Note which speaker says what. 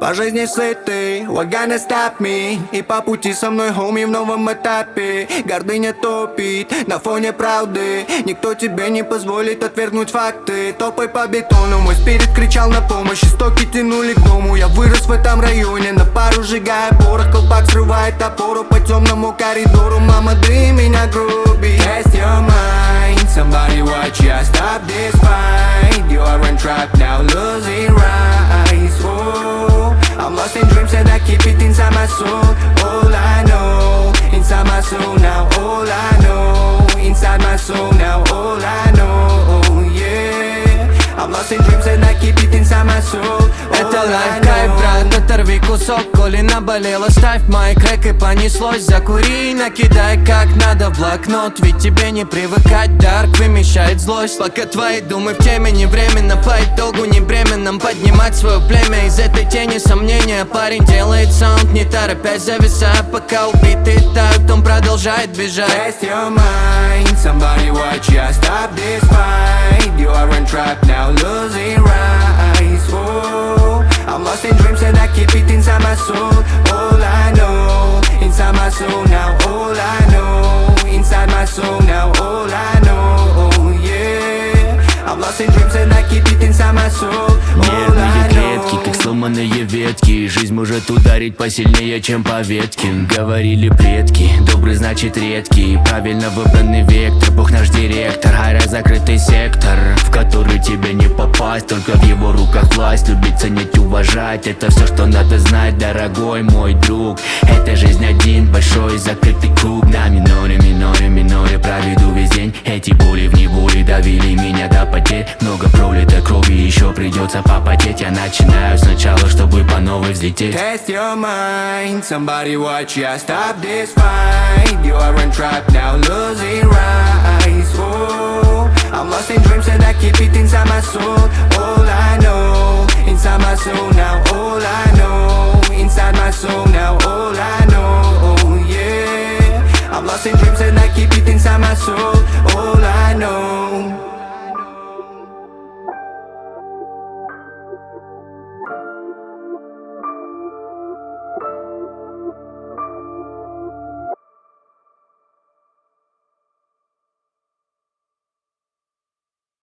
Speaker 1: По жизни сытый, what gonna stop me? И по пути со мной, homie, в новом этапе. Гордыня топит на фоне правды. Никто тебе не позволит отвергнуть факты. Топай по бетону, мой спирит кричал на помощь. Истоки тянули к дому, я вырос в этом районе. На пару сжигая порох, колпак срывает опору по темному коридору. Мама, ты меня грубит. Test your mind, somebody watch ya, stop this fight. You are in trap now, losing rise. Whoa. I'm lost in dreams and I keep it inside my soul. All I know, inside my soul now. All I know, inside my soul now. All I know, yeah. I'm lost in dreams and I keep it inside my soul.
Speaker 2: Это лайф, кайф, брат, оторви кусок. Коли наболело, ставь майк, рэк и понеслось. Закури, накидай как надо в блокнот. Ведь тебе не привыкать, дарк вымещает злость. Пока твои думы в теме, не временно. По итогу не бременным поднимать свое племя. Из этой тени сомнения парень делает саунд, не торопясь, зависая. Пока убитые тают, он продолжает бежать.
Speaker 1: Test your mind, somebody watch ya, stop this fight. You are in trap now, losing rise. Whoa. I'm lost in dreams and I keep it inside my soul. All I know, inside my soul now. All I know, inside my soul now. All I know, yeah. I'm lost in dreams and I keep it inside my soul.
Speaker 3: Нервные клетки, как сломанные ветки. Жизнь может ударить посильнее, чем по ветке. Говорили предки, добрый значит редкий. Правильно выбранный вектор, Бог наш директор. Горя закрытый сектор, в который тебе не попасть. Только в его руках власть, любить, ценить, уважать. Это все, что надо знать, дорогой мой друг. Это жизнь один большой закрытый круг. На миноре, миноре, миноре проведу весь день. Эти боли в неволе давили меня до потерь. Много пролитой крови, еще придется попотеть. Я начинаю сначала, чтобы по новой взлететь.
Speaker 1: Test your mind, somebody watch ya, stop this fight. You are in trap now, losing rise. Whoa. I'm lost in dreams and I keep it inside my soul. All I know, inside my soul now. All I know, inside my soul now. All I know, yeah. I'm lost in dreams and I keep it inside my soul.